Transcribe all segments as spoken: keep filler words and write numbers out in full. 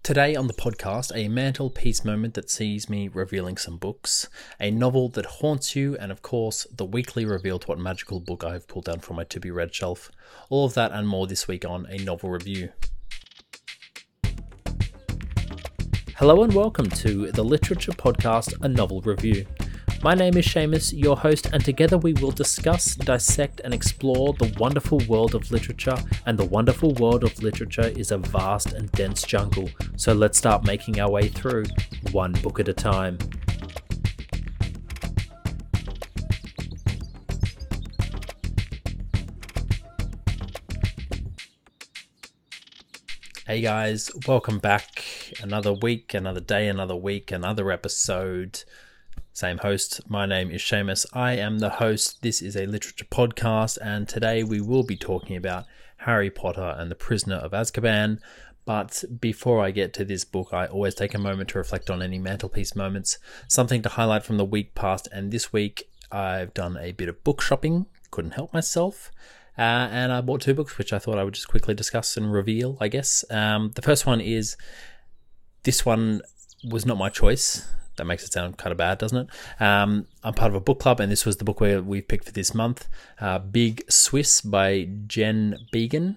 Today on the podcast, a mantelpiece moment that sees me revealing some books, a novel that haunts you, and of course, the weekly reveal to what magical book I have pulled down from my to-be-read shelf. All of that and more this week on A Novel Review. Hello and welcome to the Literature Podcast, A Novel Review. My name is Seamus, your host, and together we will discuss, dissect, and explore the wonderful world of literature. And the wonderful world of literature is a vast and dense jungle, so let's start making our way through, one book at a time. Hey guys, welcome back. Another week, another day, another week, another episode. Same host. My name is Seamus. I am the host. This is a literature podcast, and today we will be talking about Harry Potter and the Prisoner of Azkaban. But before I get to this book, I always take a moment to reflect on any mantelpiece moments, something to highlight from the week past. And this week, I've done a bit of book shopping. Couldn't help myself. Uh, and I bought two books, which I thought I would just quickly discuss and reveal, I guess. Um, the first one is, this one was not my choice. That makes it sound kind of bad, doesn't it? Um, I'm part of a book club, and this was the book where we picked for this month. Uh, Big Swiss by Jen Beagin.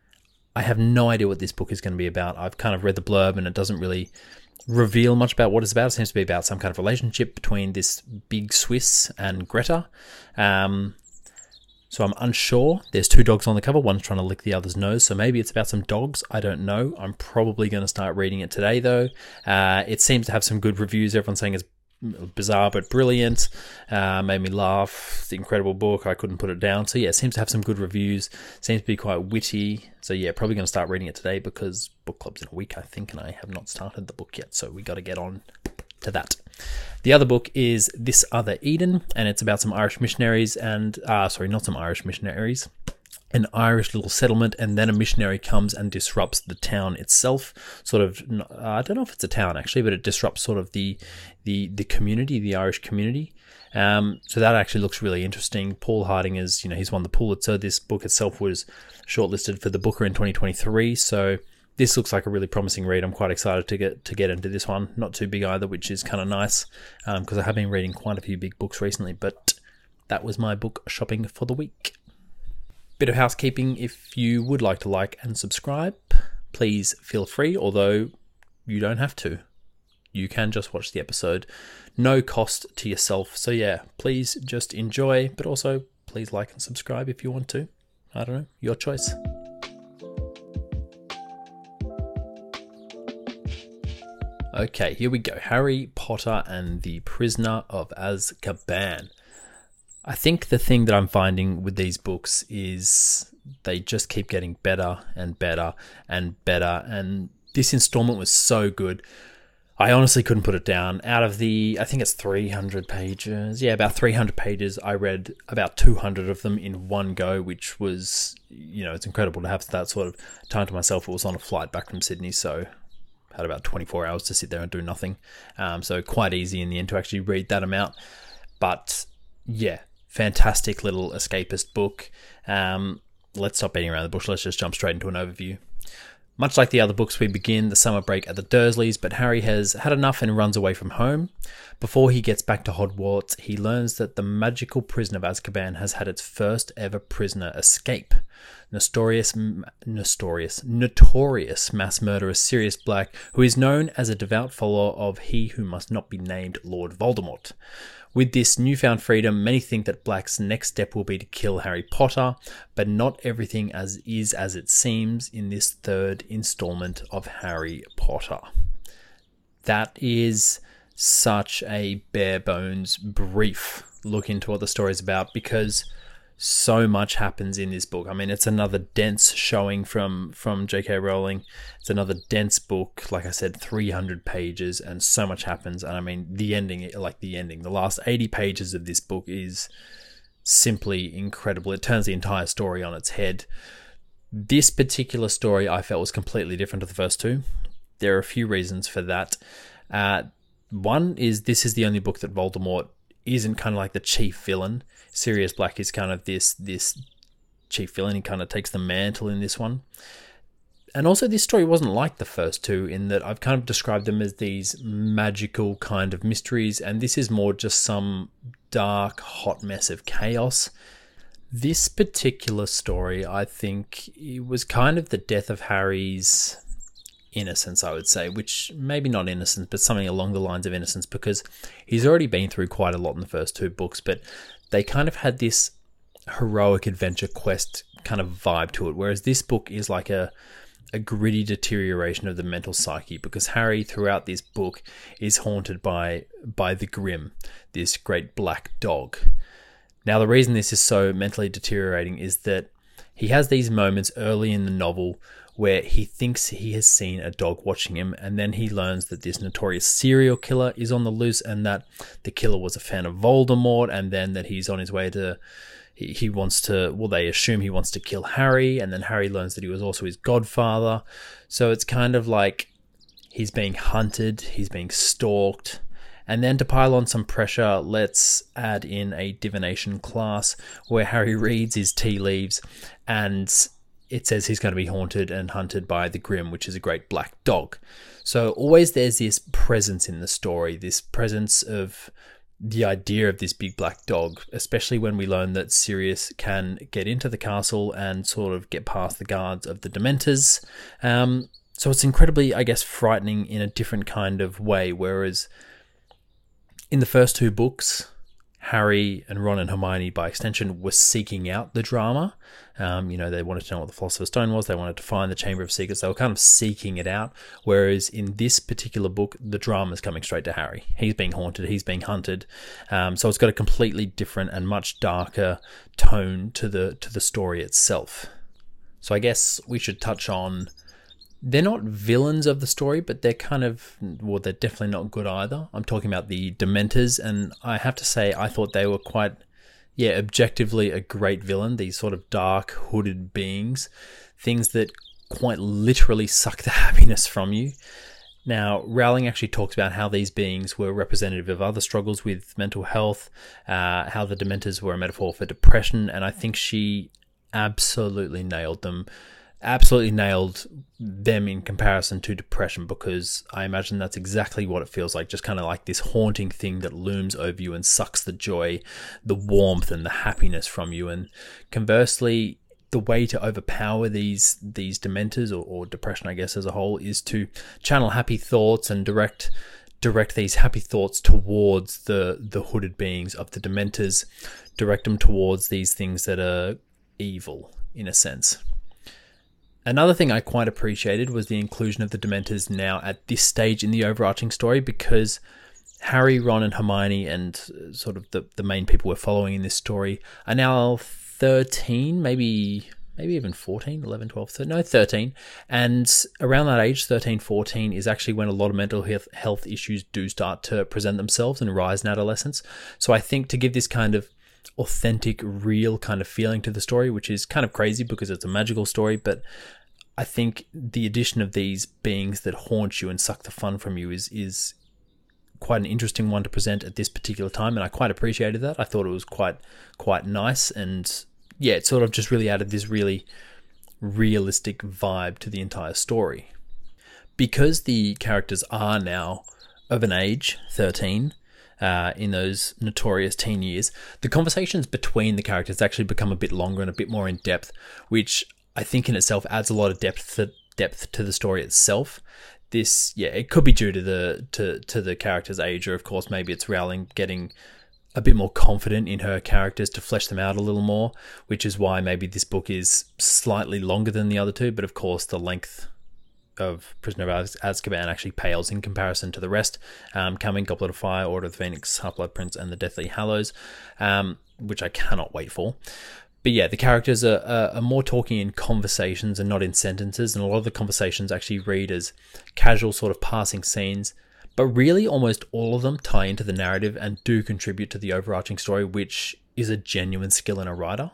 I have no idea what this book is going to be about. I've kind of read the blurb, and it doesn't really reveal much about what it's about. It seems to be about some kind of relationship between this Big Swiss and Greta. Um, so I'm unsure. There's two dogs on the cover. One's trying to lick the other's nose. So maybe it's about some dogs. I don't know. I'm probably going to start reading it today, though. Uh, it seems to have some good reviews. Everyone's saying it's bizarre but brilliant. Uh, made me laugh. It's an incredible book. I couldn't put it down. So yeah, it seems to have some good reviews. Seems to be quite witty. So yeah, probably going to start reading it today because book club's in a week, I think, and I have not started the book yet. So we got to get on to that. The other book is This Other Eden, and it's about some Irish missionaries and, uh, sorry, not some Irish missionaries, an Irish little settlement, and then a missionary comes and disrupts the town itself. Sort of, uh, I don't know if it's a town actually, but it disrupts sort of the the the community, the Irish community. Um, so that actually looks really interesting. Paul Harding is, you know, he's won the Pulitzer. This book itself was shortlisted for the Booker in twenty twenty-three. So this looks like a really promising read. I'm quite excited to get to get into this one. Not too big either, which is kind of nice because um, I have been reading quite a few big books recently. But that was my book shopping for the week. Bit of housekeeping. If you would like to like and subscribe, please feel free, although you don't have to. You can just watch the episode. No cost to yourself. So yeah, please just enjoy, but also please like and subscribe if you want to. I don't know, your choice. Okay, here we go. Harry Potter and the Prisoner of Azkaban. I think the thing that I'm finding with these books is they just keep getting better and better and better. And this installment was so good. I honestly couldn't put it down. Out of the, I think it's three hundred pages. Yeah, about three hundred pages. I read about two hundred of them in one go, which was, you know, it's incredible to have that sort of time to myself. It was on a flight back from Sydney, so had about twenty-four hours to sit there and do nothing. Um, so quite easy in the end to actually read that amount. But yeah, fantastic little escapist book. Um, let's stop beating around the bush. Let's just jump straight into an overview. Much like the other books, we begin the summer break at the Dursleys, but Harry has had enough and runs away from home. Before he gets back to Hogwarts, he learns that the magical prison of Azkaban has had its first ever prisoner escape. Notorious, notorious, notorious mass murderer Sirius Black, who is known as a devout follower of he who must not be named Lord Voldemort. With this newfound freedom, many think that Black's next step will be to kill Harry Potter, but not everything as is as it seems in this third installment of Harry Potter. That is such a bare bones brief look into what the story is about, because so much happens in this book. I mean, it's another dense showing from, from J K Rowling. It's another dense book. Like I said, three hundred pages and so much happens. And I mean, the ending, like the ending, the last eighty pages of this book is simply incredible. It turns the entire story on its head. This particular story I felt was completely different to the first two. There are a few reasons for that. Uh, one is this is the only book that Voldemort isn't kind of like the chief villain. Sirius Black is kind of this this chief villain. He kind of takes the mantle in this one. And also this story wasn't like the first two in that I've kind of described them as these magical kind of mysteries, and this is more just some dark, hot mess of chaos. This particular story, I think, it was kind of the death of Harry's innocence, I would say, which maybe not innocence, but something along the lines of innocence, because he's already been through quite a lot in the first two books, but they kind of had this heroic adventure quest kind of vibe to it, whereas this book is like a a gritty deterioration of the mental psyche, because Harry throughout this book is haunted by by the Grim, this great black dog. Now the reason this is so mentally deteriorating is that he has these moments early in the novel where he thinks he has seen a dog watching him, and then he learns that this notorious serial killer is on the loose, and that the killer was a fan of Voldemort, and then that he's on his way to He, he wants to, well, they assume he wants to kill Harry, and then Harry learns that he was also his godfather. So it's kind of like he's being hunted, he's being stalked. And then to pile on some pressure, let's add in a divination class where Harry reads his tea leaves, and it says he's going to be haunted and hunted by the Grim, which is a great black dog. So always there's this presence in the story, this presence of the idea of this big black dog, especially when we learn that Sirius can get into the castle and sort of get past the guards of the Dementors. Um, so it's incredibly, I guess, frightening in a different kind of way, whereas in the first two books, Harry and Ron and Hermione, by extension, were seeking out the drama. Um, you know, they wanted to know what the Philosopher's Stone was. They wanted to find the Chamber of Secrets. They were kind of seeking it out. Whereas in this particular book, the drama is coming straight to Harry. He's being haunted. He's being hunted. Um, so it's got a completely different and much darker tone to the to the story itself. So I guess we should touch on, they're not villains of the story, but they're kind of, well, they're definitely not good either. I'm talking about the Dementors, and I have to say I thought they were quite, yeah, objectively a great villain. These sort of dark, hooded beings, things that quite literally suck the happiness from you. Now, Rowling actually talks about how these beings were representative of other struggles with mental health, uh, how the Dementors were a metaphor for depression, and I think she absolutely nailed them. Absolutely nailed them in comparison to depression, because I imagine that's exactly what it feels like, just kind of like this haunting thing that looms over you and sucks the joy, the warmth and the happiness from you. And conversely, the way to overpower these these Dementors, or, or depression, I guess, as a whole, is to channel happy thoughts and direct direct these happy thoughts towards the, the hooded beings of the Dementors, direct them towards these things that are evil, in a sense. Another thing I quite appreciated was the inclusion of the Dementors now at this stage in the overarching story, because Harry, Ron and Hermione, and sort of the, the main people we're following in this story, are now thirteen, maybe maybe even fourteen, eleven, twelve, thirteen, no, thirteen. And around that age, thirteen, fourteen, is actually when a lot of mental health, health issues do start to present themselves and rise in adolescence. So I think to give this kind of authentic, real kind of feeling to the story, which is kind of crazy because it's a magical story, but I think the addition of these beings that haunt you and suck the fun from you is is quite an interesting one to present at this particular time, and I quite appreciated that. I thought it was quite quite nice, and yeah, it sort of just really added this really realistic vibe to the entire story. Because the characters are now of an age, thirteen, Uh, in those notorious teen years, the conversations between the characters actually become a bit longer and a bit more in depth, which I think in itself adds a lot of depth to, depth to the story itself. This, yeah, it could be due to the to, to the character's age, or of course maybe it's Rowling getting a bit more confident in her characters to flesh them out a little more, which is why maybe this book is slightly longer than the other two, but of course the length of Prisoner of Azkaban actually pales in comparison to the rest, um, coming Goblet of Fire, Order of the Phoenix, Half-Blood Prince, and the Deathly Hallows, um, which I cannot wait for. But yeah, the characters are, are, are more talking in conversations and not in sentences, and a lot of the conversations actually read as casual sort of passing scenes, but really almost all of them tie into the narrative and do contribute to the overarching story, which is a genuine skill in a writer.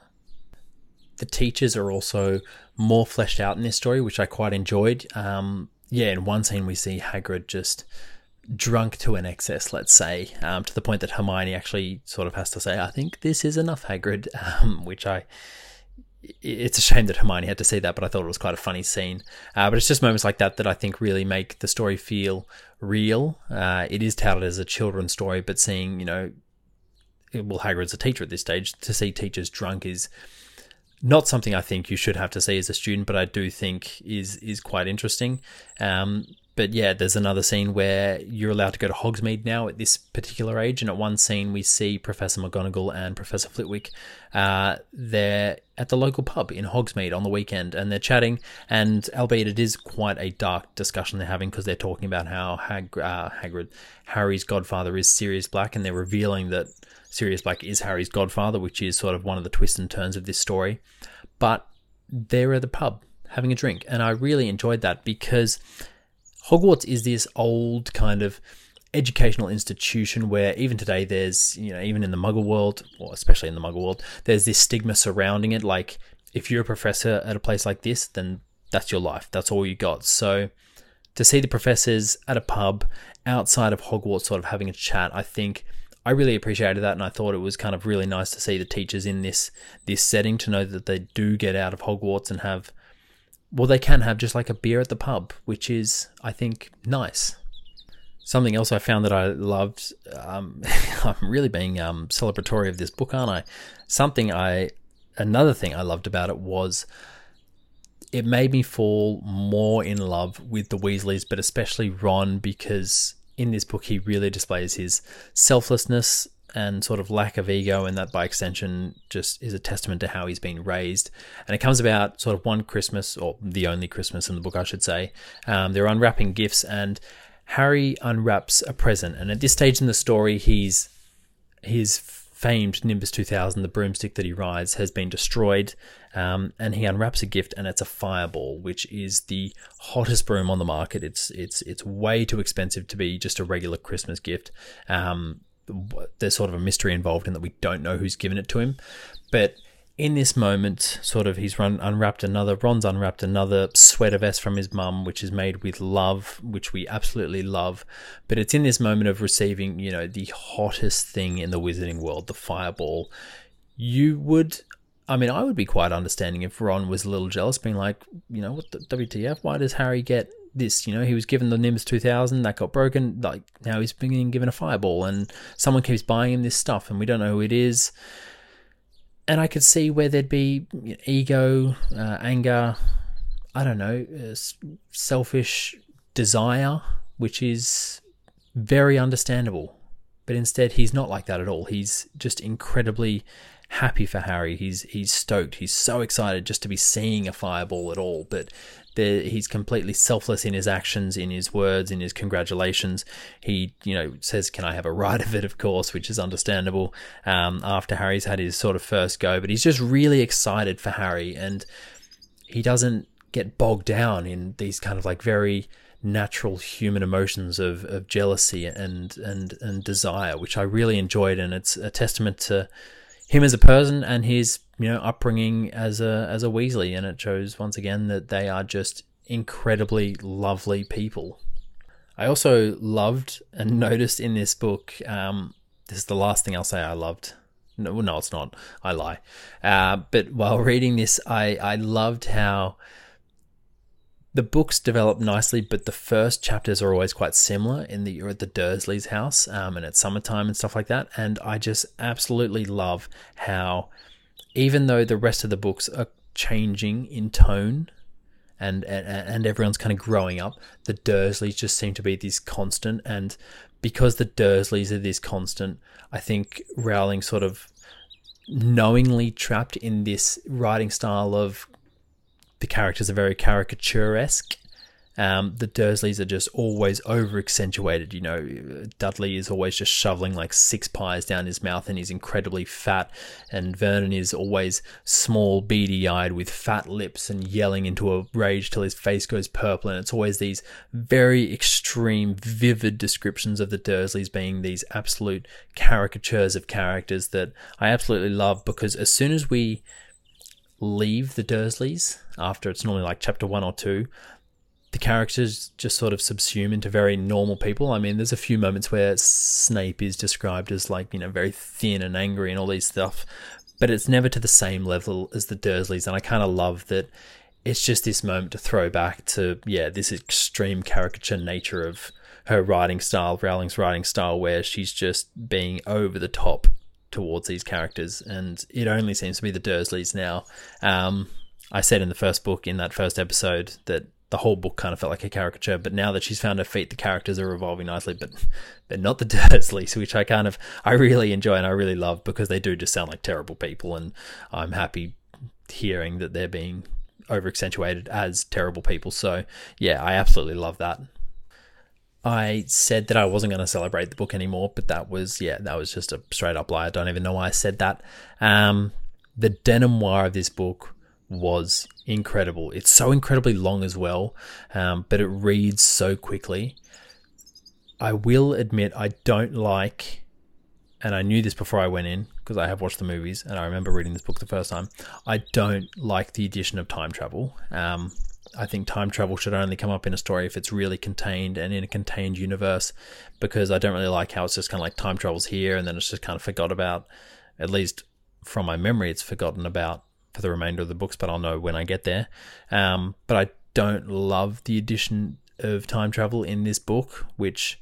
The teachers are also more fleshed out in this story, which I quite enjoyed. Um, yeah, in one scene we see Hagrid just drunk to an excess, let's say, um, to the point that Hermione actually sort of has to say, I think this is enough, Hagrid, um, which I it's a shame that Hermione had to see that, but I thought it was quite a funny scene. Uh, but it's just moments like that that I think really make the story feel real. Uh, it is touted as a children's story, but seeing, you know, well, Hagrid's a teacher at this stage, to see teachers drunk is not something I think you should have to see as a student, but I do think is is quite interesting. Um, but yeah, there's another scene where you're allowed to go to Hogsmeade now at this particular age, and at one scene we see Professor McGonagall and Professor Flitwick. Uh, they're at the local pub in Hogsmeade on the weekend, and they're chatting, and albeit it is quite a dark discussion they're having, because they're talking about how Hag- uh, Hagrid, Harry's godfather, is Sirius Black, and they're revealing that Sirius Black is Harry's godfather, which is sort of one of the twists and turns of this story. But they're at the pub having a drink, and I really enjoyed that, because Hogwarts is this old kind of educational institution where even today there's, you know, even in the Muggle world, or especially in the Muggle world, there's this stigma surrounding it. Like, if you're a professor at a place like this, then that's your life. That's all you got. So to see the professors at a pub outside of Hogwarts sort of having a chat, I think I really appreciated that, and I thought it was kind of really nice to see the teachers in this this setting, to know that they do get out of Hogwarts and have, well, they can have just like a beer at the pub, which is, I think, nice. Something else I found that I loved, um, I'm really being um, celebratory of this book, aren't I? Something I, another thing I loved about it was it made me fall more in love with the Weasleys, but especially Ron, because in this book he really displays his selflessness and sort of lack of ego, and that by extension just is a testament to how he's been raised. And it comes about sort of one Christmas, or the only Christmas in the book, I should say. Um, they're unwrapping gifts, and Harry unwraps a present. And at this stage in the story, he's his famed Nimbus two thousand, the broomstick that he rides, has been destroyed. Um, and he unwraps a gift, and it's a fireball, which is the hottest broom on the market. It's it's it's way too expensive to be just a regular Christmas gift. Um, there's sort of a mystery involved in that we don't know who's given it to him. But in this moment, sort of, he's run unwrapped another, Ron's unwrapped another sweater vest from his mum, which is made with love, which we absolutely love. But it's in this moment of receiving, you know, the hottest thing in the wizarding world, the fireball. You would, I mean, I would be quite understanding if Ron was a little jealous, being like, you know, what the W T F? Why does Harry get this? You know, he was given the Nimbus two thousand, that got broken, like, now he's being given a fireball, and someone keeps buying him this stuff, and we don't know who it is. And I could see where there'd be ego, uh, anger, I don't know, uh, selfish desire, which is very understandable. But instead, he's not like that at all. He's just incredibly happy for Harry. He's he's stoked. He's so excited just to be seeing a fireball at all. But there, he's completely selfless in his actions, in his words, in his congratulations. He, you know, says, "Can I have a ride of it?" Of course, which is understandable. Um, after Harry's had his sort of first go, but he's just really excited for Harry, and he doesn't get bogged down in these kind of like very natural human emotions of, of jealousy and and and desire, which I really enjoyed, and it's a testament to him as a person and his, you know, upbringing as a as a Weasley, and it shows once again that they are just incredibly lovely people. I also loved and noticed in this book, um, this is the last thing I'll say I loved. No, no, it's not. I lie. Uh, but while reading this, I, I loved how the books develop nicely, but the first chapters are always quite similar. In the you're at the Dursleys' house, um, and it's summertime and stuff like that. And I just absolutely love how, even though the rest of the books are changing in tone, and and, and everyone's kind of growing up, the Dursleys just seem to be this constant. And because the Dursleys are this constant, I think Rowling sort of knowingly trapped in this writing style of the characters are very caricaturesque. Um, the Dursleys are just always over accentuated. You know, Dudley is always just shoveling like six pies down his mouth, and he's incredibly fat. And Vernon is always small, beady-eyed with fat lips and yelling into a rage till his face goes purple. And it's always these very extreme, vivid descriptions of the Dursleys being these absolute caricatures of characters that I absolutely love, because as soon as we leave the Dursleys, after it's normally like chapter one or two, the characters just sort of subsume into very normal people. I mean, there's a few moments where Snape is described as like, you know, very thin and angry and all these stuff, but it's never to the same level as the Dursleys. And I kind of love that it's just this moment to throw back to, yeah, this extreme caricature nature of her writing style, Rowling's writing style, where she's just being over the top towards these characters. And it only seems to be the Dursleys now. Um, I said in the first book, in that first episode, that the whole book kind of felt like a caricature, but now that she's found her feet, the characters are evolving nicely, but they're not the Dursleys, which I kind of, I really enjoy and I really love, because they do just sound like terrible people, and I'm happy hearing that they're being over accentuated as terrible people. So yeah, I absolutely love that. I said that I wasn't going to celebrate the book anymore, but that was, yeah, that was just a straight up lie. I don't even know why I said that. Um, the denouement of this book was incredible. It's so incredibly long as well, um, but it reads so quickly. I will admit I don't like, and I knew this before I went in because I have watched the movies and I remember reading this book the first time, I don't like the addition of time travel. Um, I think time travel should only come up in a story if it's really contained and in a contained universe, because I don't really like how it's just kind of like time travel's here and then it's just kind of forgot about. At least from my memory, it's forgotten about for the remainder of the books, but I'll know when I get there. Um, but I don't love the addition of time travel in this book, which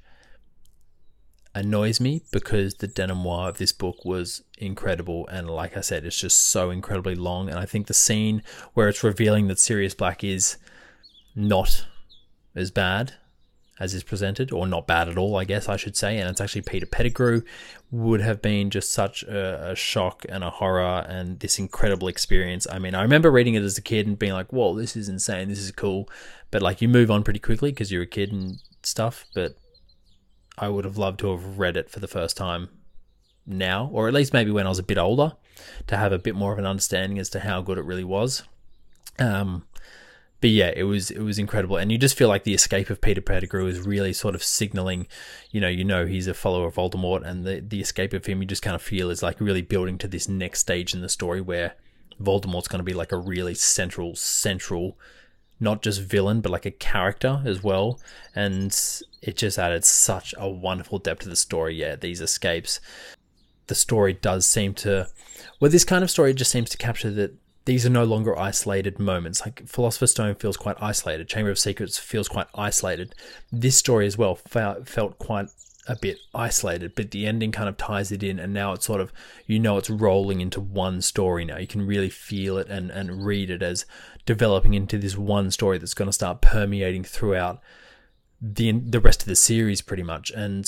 annoys me because the denouement of this book was incredible. And like I said, it's just so incredibly long. And I think the scene where it's revealing that Sirius Black is not as bad as is presented, or not bad at all, I guess I should say, and it's actually Peter Pettigrew, would have been just such a, a shock and a horror and this incredible experience. I mean, I remember reading it as a kid and being like, whoa, this is insane, this is cool. But like, you move on pretty quickly because you're a kid and stuff, but I would have loved to have read it for the first time now, or at least maybe when I was a bit older, to have a bit more of an understanding as to how good it really was. Um, but yeah, it was it was incredible, and you just feel like the escape of Peter Pettigrew is really sort of signaling, you know, you know he's a follower of Voldemort, and the the escape of him, you just kind of feel is like really building to this next stage in the story where Voldemort's going to be like a really central central. not just villain, but like a character as well. And it just added such a wonderful depth to the story. Yeah, these escapes. The story does seem to... Well, this kind of story just seems to capture that these are no longer isolated moments. Like Philosopher's Stone feels quite isolated. Chamber of Secrets feels quite isolated. This story as well felt quite a bit isolated, but the ending kind of ties it in, and now it's sort of, you know, it's rolling into one story now. You can really feel it and, and read it as developing into this one story that's going to start permeating throughout the the rest of the series pretty much. And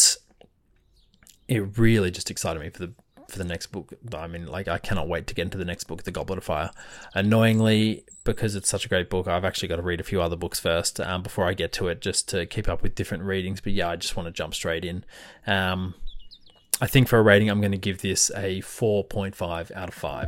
it really just excited me for the for the next book. I mean, like, I cannot wait to get into the next book, The Goblet of Fire. Annoyingly, because it's such a great book, I've actually got to read a few other books first um, before I get to it, just to keep up with different readings. But yeah, I just want to jump straight in. Um, I think for a rating, I'm going to give this a four point five out of five.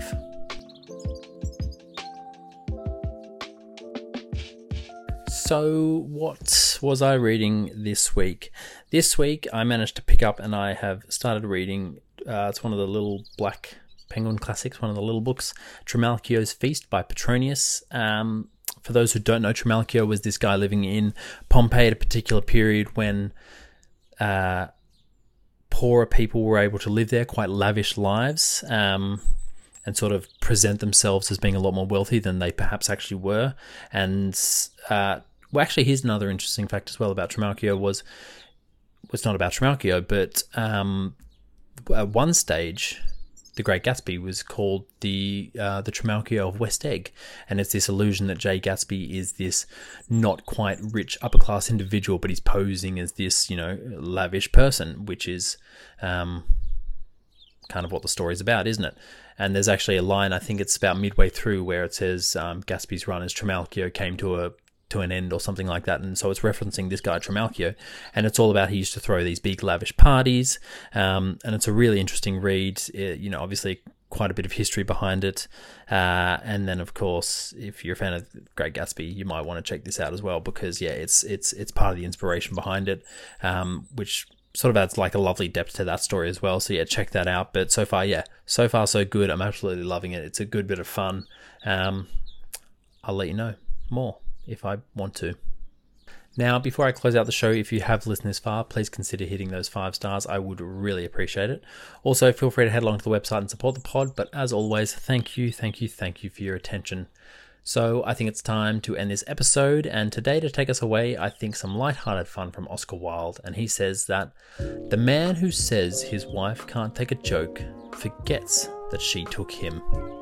So what was I reading this week? This week I managed to pick up, and I have started reading, uh, it's one of the little black Penguin classics, one of the little books, Trimalchio's Feast by Petronius. Um, for those who don't know, Trimalchio was this guy living in Pompeii at a particular period when uh, poorer people were able to live there, quite lavish lives, um, and sort of present themselves as being a lot more wealthy than they perhaps actually were. And uh, well, actually, here's another interesting fact as well about Trimalchio was, was not about Trimalchio, but um, at one stage, The Great Gatsby was called the uh, the Trimalchio of West Egg, and it's this illusion that Jay Gatsby is this not quite rich upper class individual, but he's posing as this, you know, lavish person, which is um, kind of what the story's about, isn't it? And there's actually a line, I think it's about midway through, where it says um, Gatsby's run as Trimalchio came to a to an end or something like that, and so it's referencing this guy Trimalchio, and it's all about he used to throw these big lavish parties, um, and it's a really interesting read. It, you know, obviously quite a bit of history behind it, uh, and then of course, if you're a fan of Great Gatsby, you might want to check this out as well, because yeah, it's it's it's part of the inspiration behind it, um, which sort of adds like a lovely depth to that story as well. So yeah, check that out. But so far, yeah, so far so good. I'm absolutely loving it. It's a good bit of fun. Um, I'll let you know more if I want to. Now, before I close out the show, if you have listened this far, please consider hitting those five stars. I would really appreciate it. Also, feel free to head along to the website and support the pod. But as always, thank you, thank you, thank you for your attention. So I think it's time to end this episode. And today, to take us away, I think some lighthearted fun from Oscar Wilde. And he says that the man who says his wife can't take a joke forgets that she took him.